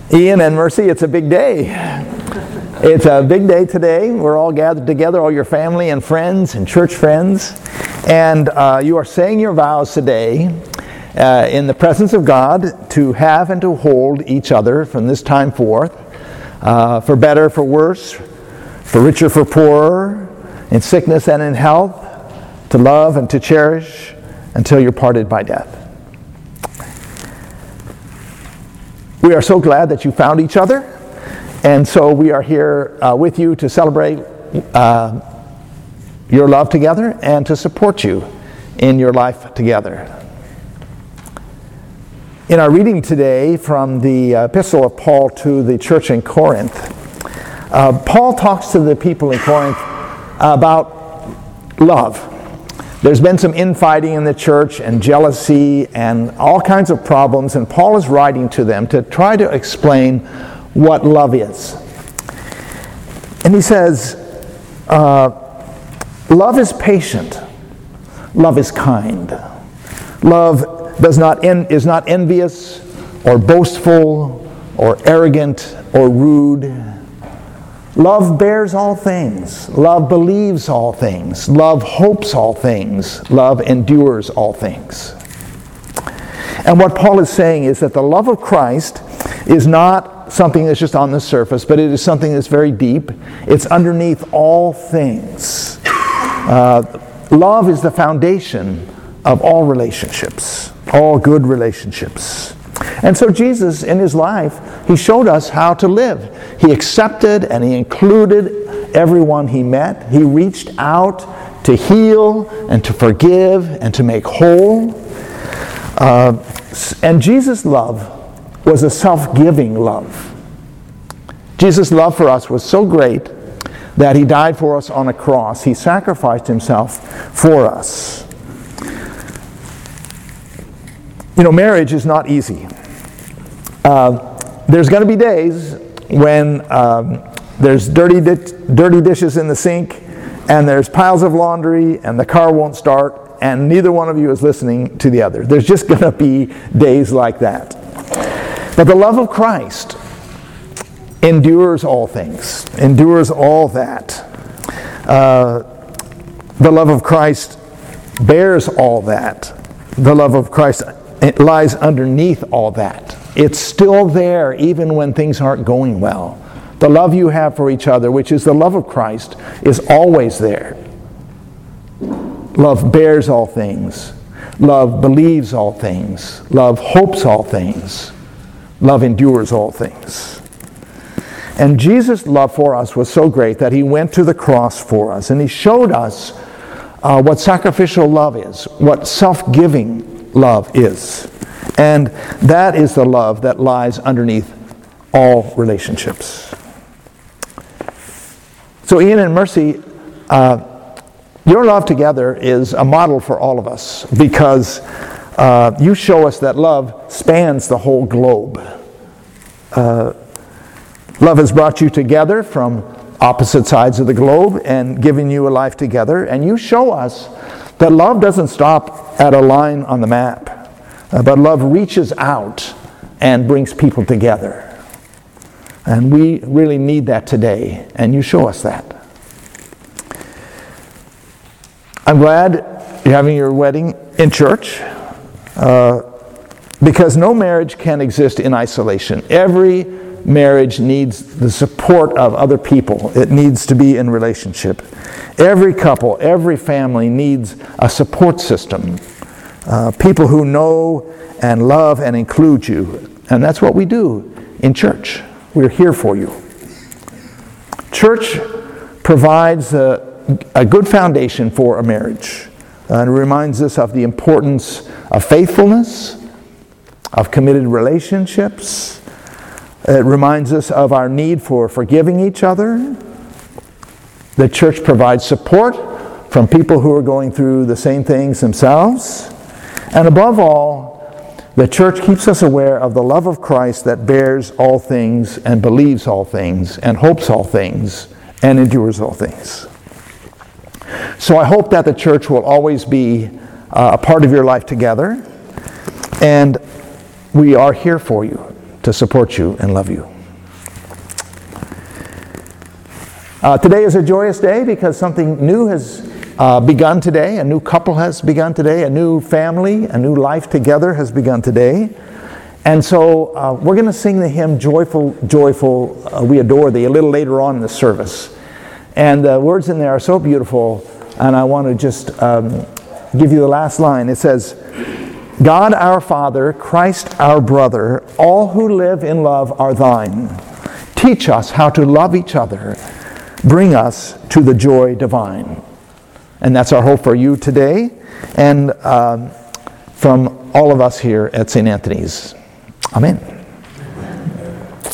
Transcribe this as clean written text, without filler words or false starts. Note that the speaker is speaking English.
Ian and Mercy, it's a big day. It's a big day today. We're all gathered together, all your family and friends and church friends. And you are saying your vows today in the presence of God to have and to hold each other from this time forth, for better, for worse, for richer, for poorer, in sickness and in health, to love and to cherish until you're parted by death. We are so glad that you found each other, and so we are here with you to celebrate your love together and to support you in your life together. In our reading today from the epistle of Paul to the church in Corinth, Paul talks to the people in Corinth about love. There's been some infighting in the church and jealousy and all kinds of problems, and Paul is writing to them to try to explain what love is. And he says, love is patient. Love is kind. Love is not envious or boastful or arrogant or rude. Love bears all things. Love believes all things. Love hopes all things. Love endures all things. And what Paul is saying is that the love of Christ is not something that's just on the surface, but it is something that's very deep. It's underneath all things. Love is the foundation of all relationships, all good relationships. And so Jesus, in his life, he showed us how to live. He accepted and he included everyone he met. He reached out to heal and to forgive and to make whole. And Jesus' love was a self-giving love. Jesus' love for us was so great that he died for us on a cross. He sacrificed himself for us. You know, marriage is not easy. There's going to be days when there's dirty dishes in the sink, and there's piles of laundry, and the car won't start, and neither one of you is listening to the other. There's just going to be days like that. But the love of Christ endures all things, endures all that. The love of Christ bears all that. The love of Christ, it lies underneath all that. It's still there even when things aren't going well. The love you have for each other, which is the love of Christ, is always there. Love bears all things. Love believes all things. Love hopes all things. Love endures all things. And Jesus' love for us was so great that he went to the cross for us, and he showed us what sacrificial love is, what self-giving love is. And that is the love that lies underneath all relationships. So Ian and Mercy, your love together is a model for all of us, because you show us that love spans the whole globe. Love has brought you together from opposite sides of the globe and given you a life together, and you show us that love doesn't stop at a line on the map. But love reaches out and brings people together. And we really need that today, and you show us that. I'm glad you're having your wedding in church, because no marriage can exist in isolation. Every marriage needs the support of other people. It needs to be in relationship. Every couple, every family needs a support system. People who know and love and include you. And that's what we do in church. We're here for you. Church provides a good foundation for a marriage. And it reminds us of the importance of faithfulness, of committed relationships. It reminds us of our need for forgiving each other. The church provides support from people who are going through the same things themselves. And above all, the church keeps us aware of the love of Christ that bears all things and believes all things and hopes all things and endures all things. So I hope that the church will always be a part of your life together, and we are here for you to support you and love you. Today is a joyous day because something new has begun today. A new couple has begun today. A new family, a new life together has begun today. And so we're going to sing the hymn, Joyful, Joyful, We Adore Thee, a little later on in the service. And the words in there are so beautiful, and I want to just give you the last line. It says, God our Father, Christ our brother, all who live in love are thine. Teach us how to love each other. Bring us to the joy divine. And that's our hope for you today, and from all of us here at St. Anthony's. Amen.